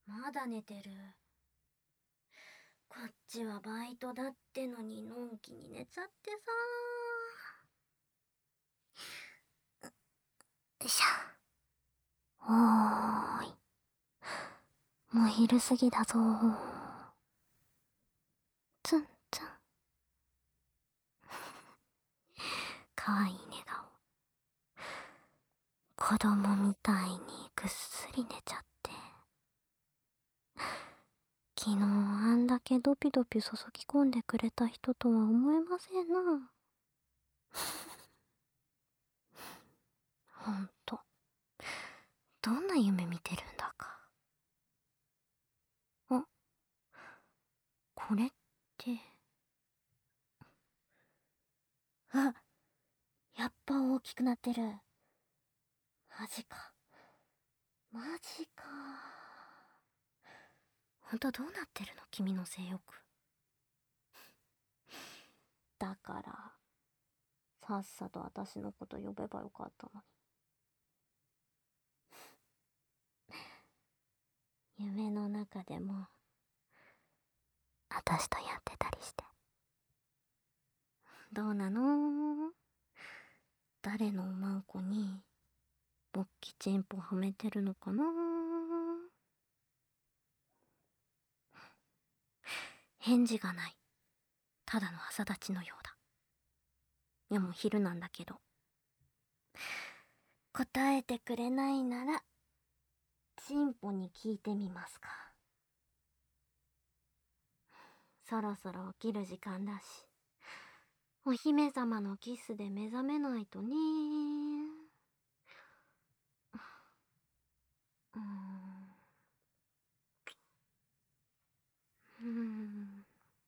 まだ寝てる。こっちはバイトだってのにのんきに寝ちゃってさ。よいしょ。おーい。もう昼過ぎだぞー。ツンツン。かわいい寝顔。子供みたいにぐっすり寝ちゃって。昨日あんだけドピドピ注ぎ込んでくれた人とは思えませんな。ほんと。どんな夢見てるんだか。あ、これって。あ、やっぱ大きくなってる。マジか。マジか。ほんとどうなってるの君の性欲。だから、さっさと私のこと呼べばよかったのに。夢の中でも、私とやってたりして。どうなの？誰のおまんこに、勃起チンポはめてるのかな？返事がない。ただの朝立ちのようだ。いやもう昼なんだけど。答えてくれないなら、チンポに聞いてみますか。そろそろ起きる時間だし、お姫様のキスで目覚めないとね。うーん。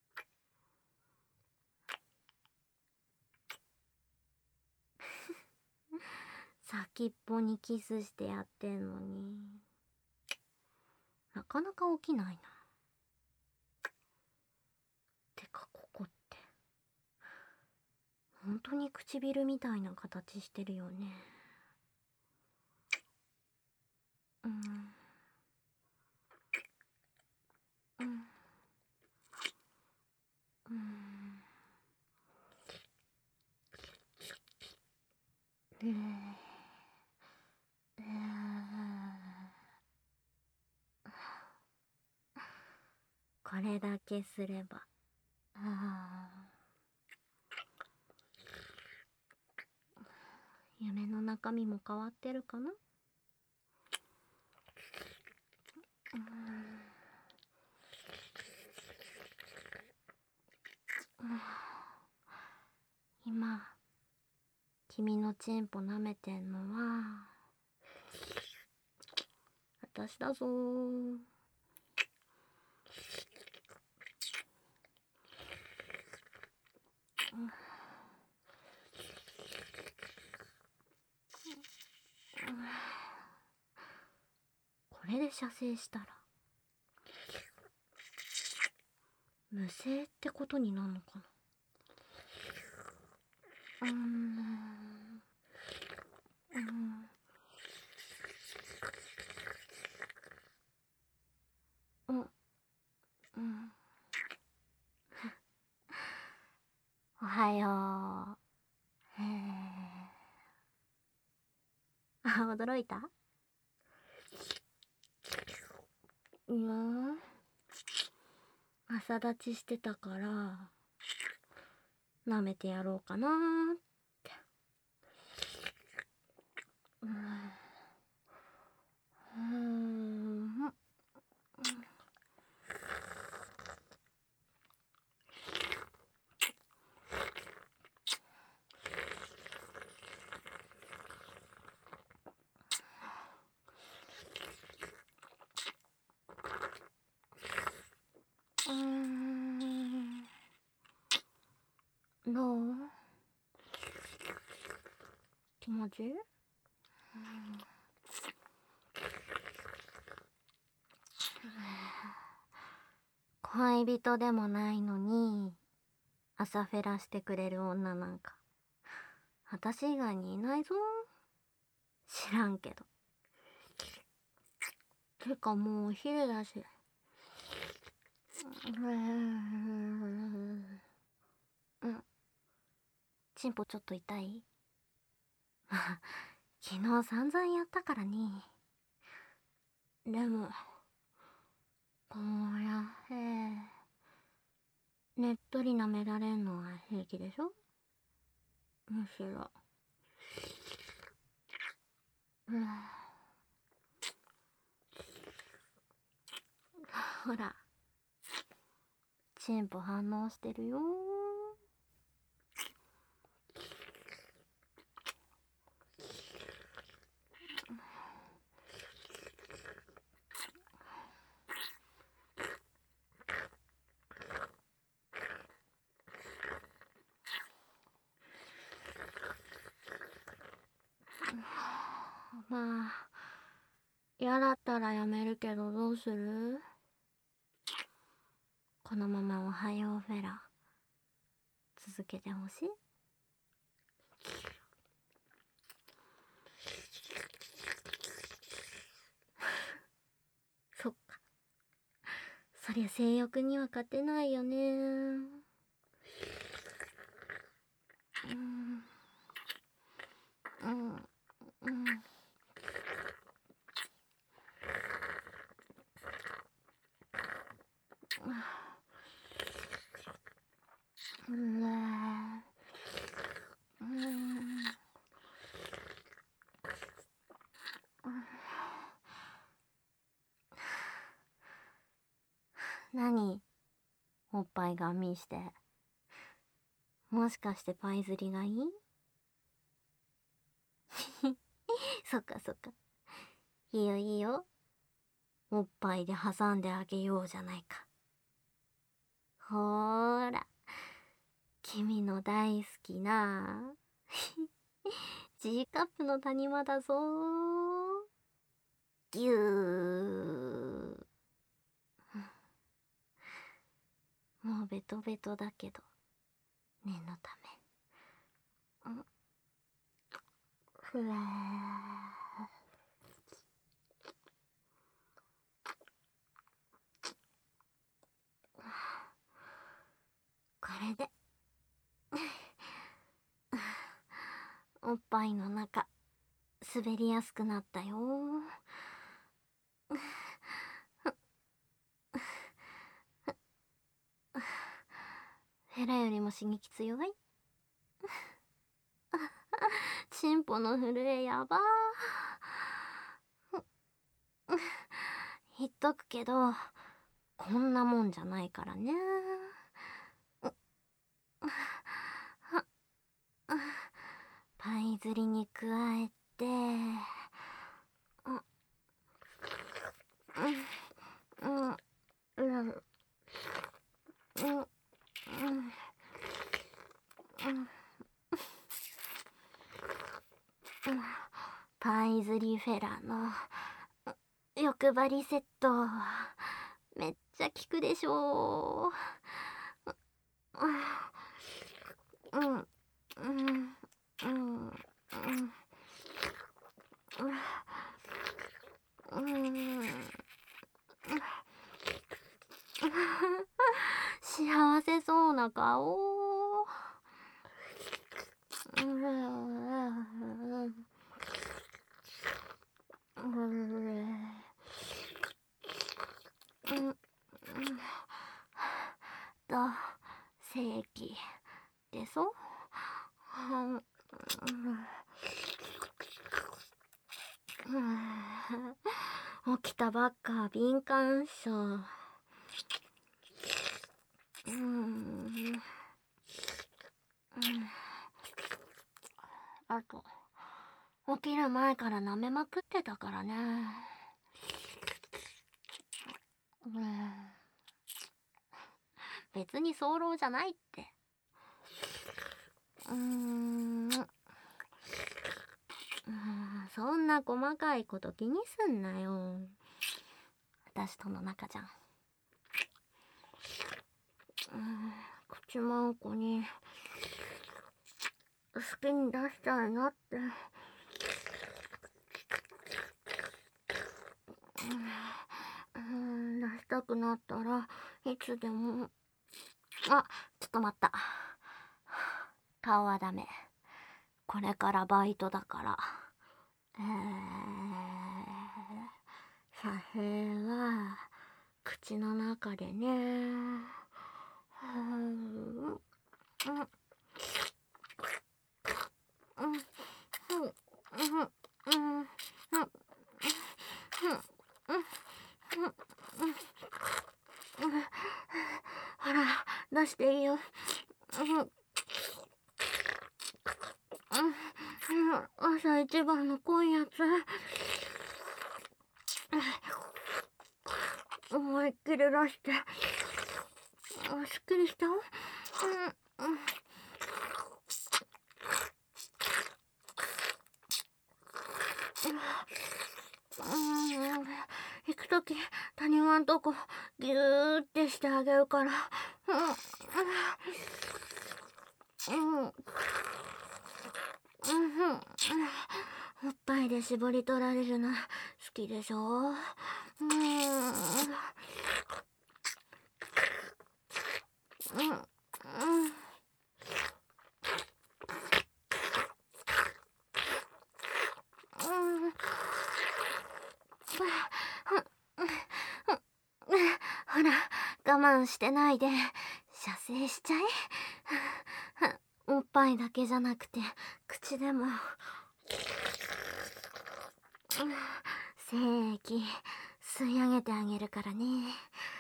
先っぽにキスしてやってんのに、なかなか起きないな。てかここって、本当に唇みたいな形してるよね。うんうんうんこれだけすれば、夢の中身も変わってるかな。今君のチンポ舐めてんのは私だぞー。これで射精したら無精ってことになるのかな。おはよう。あ、驚いた？いや朝立ちしてたから舐めてやろうかなーって。どう？気持ちいい？恋人でもないのに朝フェラしてくれる女なんか私以外にいないぞ。知らんけど。 てかもうお昼だし。うん。チンポちょっと痛い？昨日散々やったからね。でも、こうやってねっとり舐められんのは平気でしょ？むしろ。ほら、チンポ反応してるよ。まあ、嫌だったらやめるけどどうする？このままおはようフェラ続けてほしい？そっか。そりゃ性欲には勝てないよね。うん。何？おっぱいガン見して。もしかしてパイ釣りがいい？そっかそっか。いいよいいよ。おっぱいで挟んであげようじゃないか。ほーら、君の大好きなG カップの谷間だぞー。ぎゅー。もうベトベトだけど念のため。ふわこれでおっぱいの中滑りやすくなったよ。フェラよりも刺激強い？チンポの震えやばー。言っとくけどこんなもんじゃないからね。パイ釣りに加えてパイ釣りフェラの欲張りセットめっちゃ効くでしょ幸せそうな顔。と正規でそ起きたばっか敏感症。あと起きる前から舐めまくってたからね。別に早漏じゃないって。そんな細かいこと気にすんなよ。私との仲じゃん。口まんこに好きに出したいなってたくなったらいつでも。あ、ちょっと待った。顔はダメ。これからバイトだから。左平は口の中でね。ほら、出していいよ。朝一番の濃いやつ。思いっきり出して。すっきりした？行くとき谷間んとこギューってしてあげるから。おっぱいで絞り取られるの好きでしょ。ほら、我慢してないで射精しちゃえ。おっぱいだけじゃなくて口でも。精液吸い上げてあげるからね。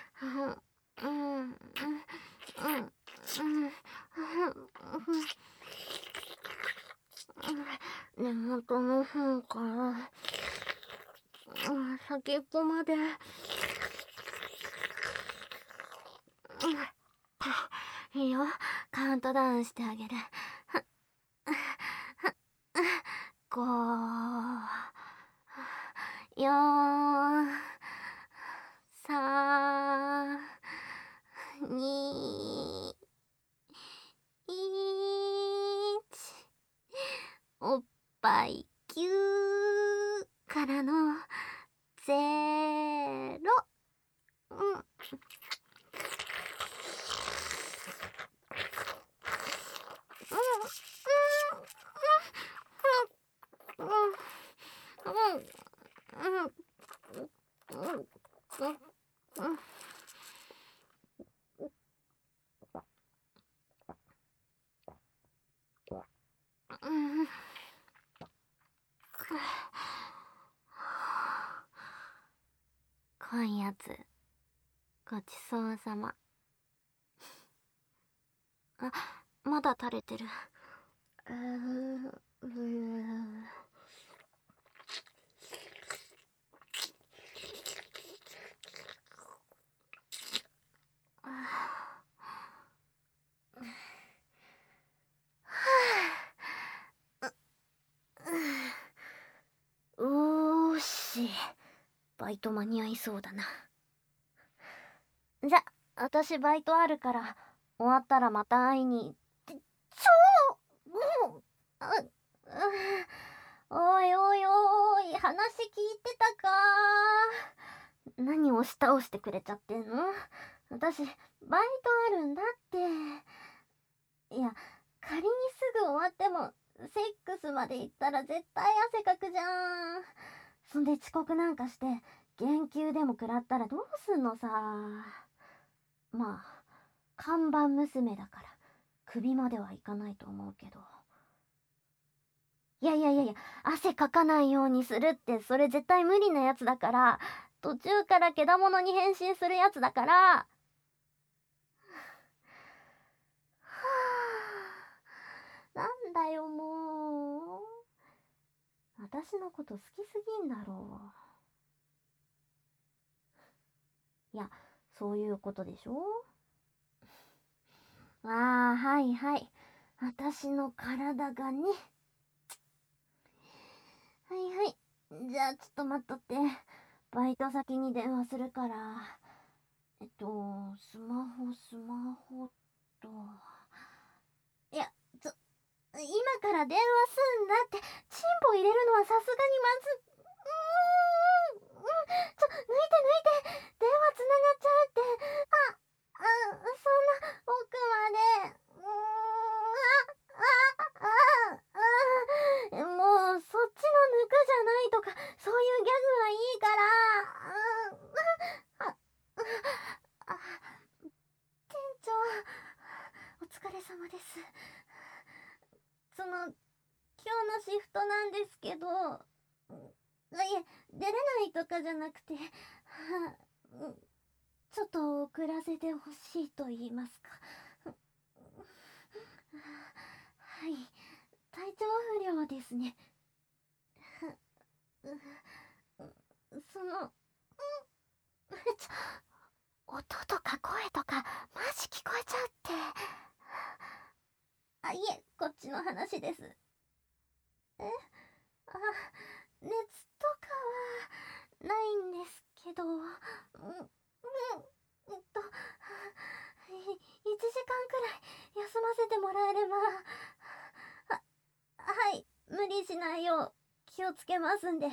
根元の方から先っぽまで。いいよ、カウントダウンしてあげる。5、4、3、2、1。おっぱいキューからの0。濃いやつごちそうさま。あ、まだ垂れてる。おーし、バイト間に合いそうだな。じゃ、私バイトあるから終わったらまた会いに。もう、おいおいおい、話聞いてたか？何押し倒してくれちゃってんの？私バイトあるんだって。いや、仮にすぐ終わってもセックスまで行ったら絶対汗かくじゃん。そんで遅刻なんかして減給でも食らったらどうすんのさ。まあ看板娘だから首まではいかないと思うけど。いや、汗かかないようにするってそれ絶対無理なやつだから。途中からけだものに変身するやつだから。はあ、なんだよもう。私のこと好きすぎんだろう。いや、そういうことでしょ。ああ、はいはい。私の体がね。はいはい。じゃあちょっと待っとって。バイト先に電話するから。スマホと。いや、今から電話すんだって。チンポ入れるのはさすがにまず。抜いて。電話つながっちゃう。 なんですけど、出れないとかじゃなくて、ちょっと遅らせてほしいと言いますか。はい、体調不良ですね。その、音とか声とかマジ聞こえちゃうって。いえ、こっちの話です。熱とかはないんですけど、1時間くらい休ませてもらえれば、はい、無理しないよう気をつけますんで、はい、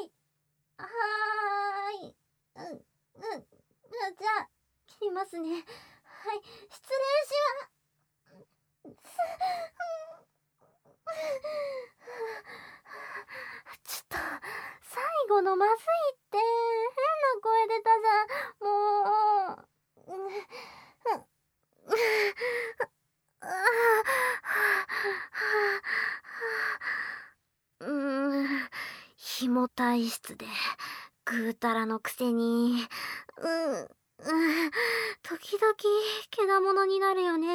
はーい、じゃあ、切りますね。はい、失礼します。ちょっと、最後のまずいって、変な声出たじゃん、もう。ひも体質でぐうたらのくせに時々けだものになるよね。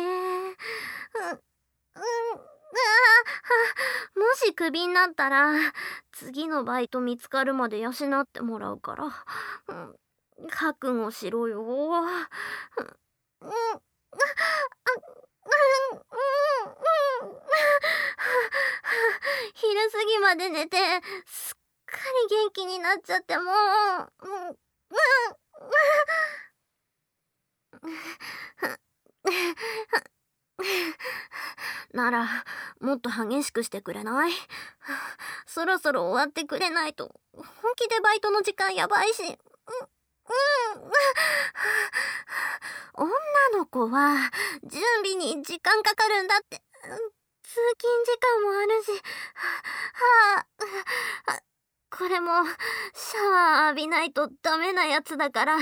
もしクビになったら次のバイト見つかるまで養ってもらうから、覚悟しろよ。昼過ぎまで寝てすっかり元気になっちゃってもならもっと激しくしてくれない？そろそろ終わってくれないと本気でバイトの時間やばいし。女の子は準備に時間かかるんだって。通勤時間もあるし、これもシャワー浴びないとダメなやつだから、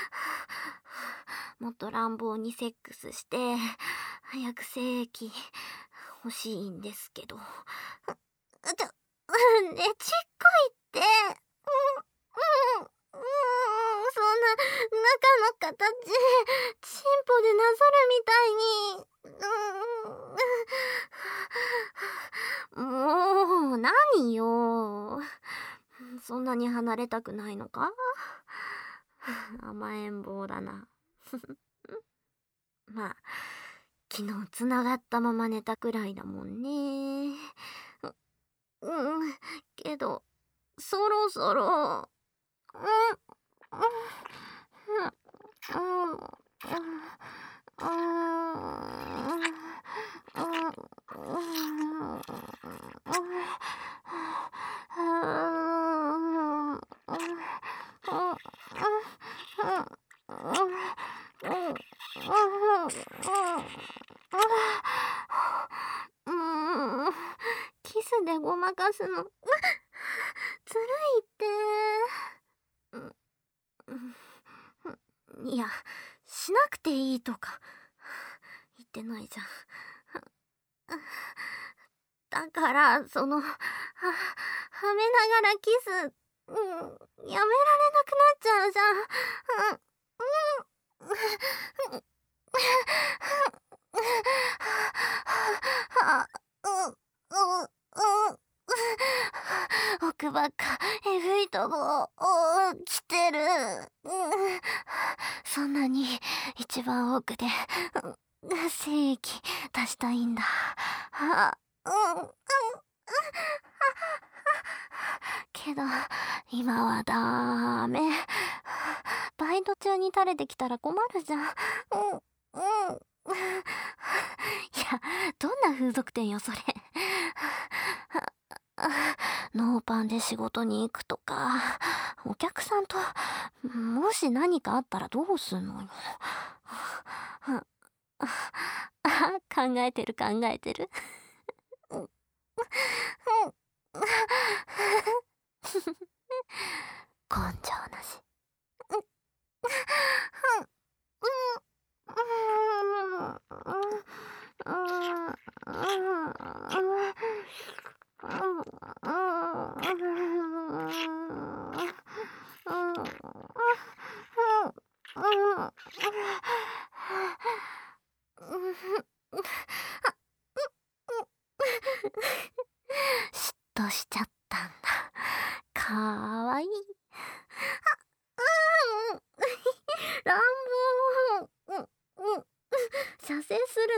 もっと乱暴にセックスして早く精液欲しいんですけど。ねちっこいって。そんな中の形チンポでなぞるみたいに。もう何よ、そんなに離れたくないのか？甘えん坊だな。まあ昨日つながったまま寝たくらいだもんね。けどそろそろキスでごまかすのずるいって。いや、しなくていいとか言ってないじゃん。だからはめながらキス、やめられなくなっちゃうじゃん。奥ばっかえぐいとこ来てる。そんなに一番奥で精液出したいんだ。けど今はダメ。バイト中に垂れてきたら困るじゃん。いや、どんな風俗店よそれ。ノーパンで仕事に行くとか、お客さんともし何かあったらどうすんのよ。考えてる。根性なし。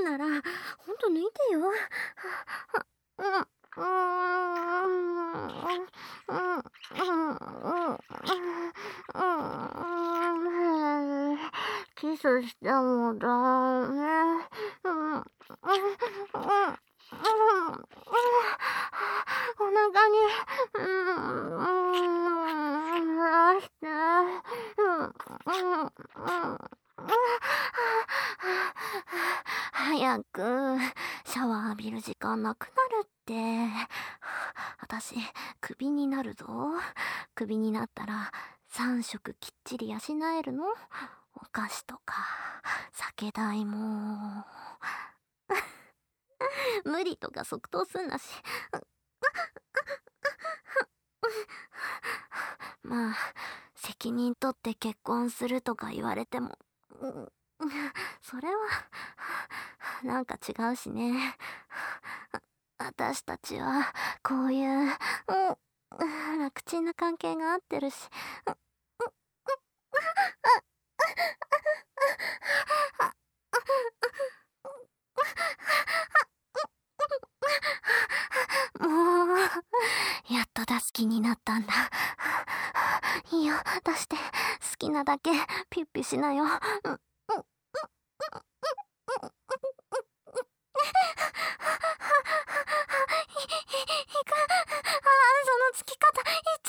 ならほんと抜いてよ。キスしてもダメ。お腹に出して。早くシャワー浴びる時間なくなるって。私クビになるぞ。クビになったら3食きっちり養えるの。お菓子とか酒代も無理とか即答すんなし。まあ責任取って結婚するとか言われても、それはなんか違うしね。私たちはこういう楽ちんな関係が合ってるし。もうやっと出す気になったんだ。いいよ、出して。好きなだけピュッピュしなよ。そのつき方いっちゃ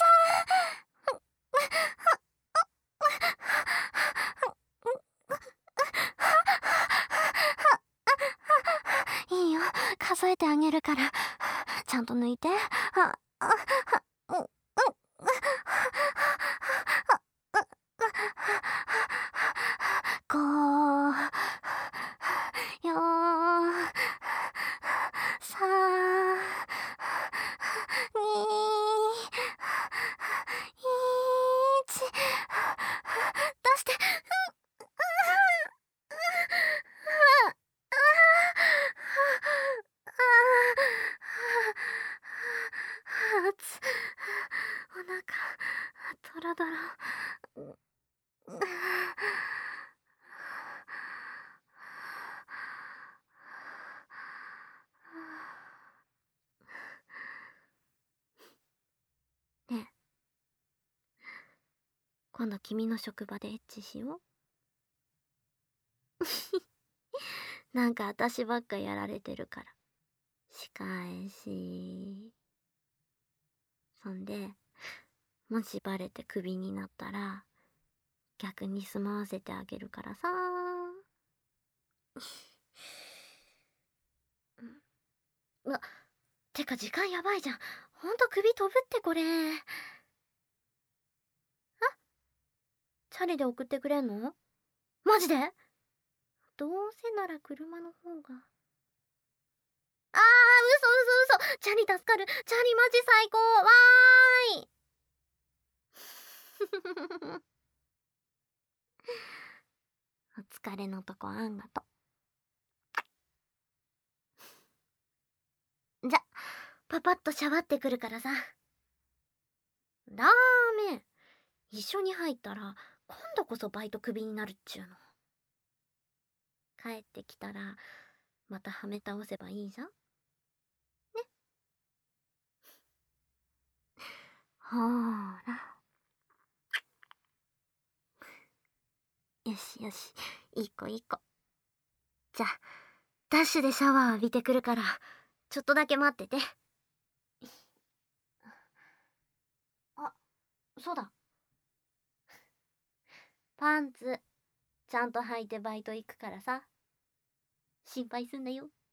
う。いいよ、数えてあげるから。ちゃんと抜いて。5、4、3、2、1、出して。お腹ドロドロ。ねえ、今度君の職場でエッチしよう。なんか私ばっかやられてるから。仕返し。そんで、もしバレてクビになったら、逆に住まわせてあげるからさ。うわ、てか時間やばいじゃん。ほんと首飛ぶってこれ。チャリで送ってくれんの？マジで？どうせなら車の方が。嘘。チャリ助かる。チャリマジ最高。わーい。お疲れのとこあんがと。じゃ、パパッとシャワってくるからさ。ダメ。一緒に入ったら今度こそバイトクビになるっちゅうの。帰ってきたらまたはめ倒せばいいじゃんね。ほーら。よしよし、いい子いい子。じゃあダッシュでシャワー浴びてくるからちょっとだけ待ってて。あ、そうだ。パンツちゃんと履いてバイト行くからさ。心配すんなよ。